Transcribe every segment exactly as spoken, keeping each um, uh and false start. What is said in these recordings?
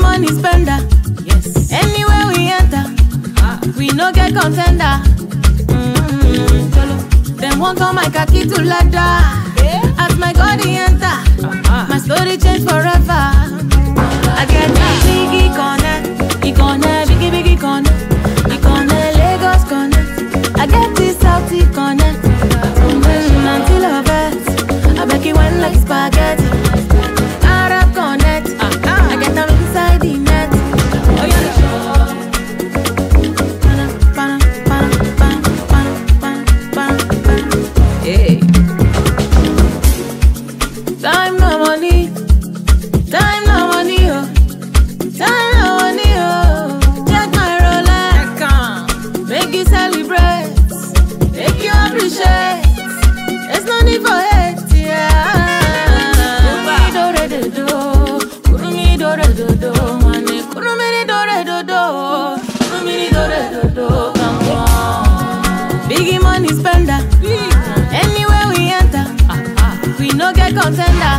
money spender. Yes. Anywhere we enter, ah. we no get contender. Mm-hmm. Them won't call my khaki to ladder. Yeah. As my God he enter, uh-huh. my story change forever. I get the biggie corner, he corner, biggie biggie corner, he corner, Lagos corner. I get this Southie corner, mm-hmm. until I bet, I beg you went like spaghetti. Arab connect, uh-huh. I get them inside the net. Oh yeah. Hey. Time no money, time no money, oh. Time no money, oh. Check my Rolex, make you celebrate, make you appreciate. There's no need for hate, yeah. Kurumi do do do, kurumi do do do, mane kurumi do do do, kurumi do do do. Come on, biggie money spender. Anywhere we enter, we no get contender.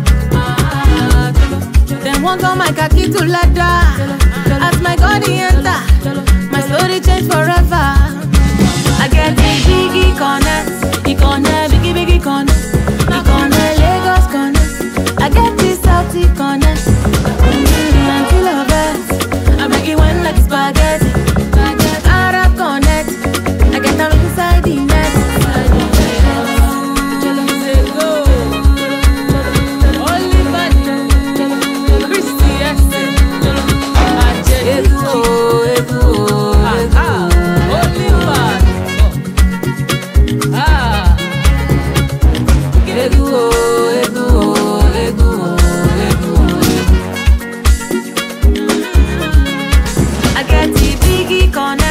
Them won't call my khaki to ladder. As my God he enter, my story change forever. I get the biggie corner, he corner, biggie biggie corner, he corner, Lagos corner. I get this Southie corner, mm-hmm. until I bet, I make it went like spaghetti. Arab connect, I get them inside the net. I get the biggie corner.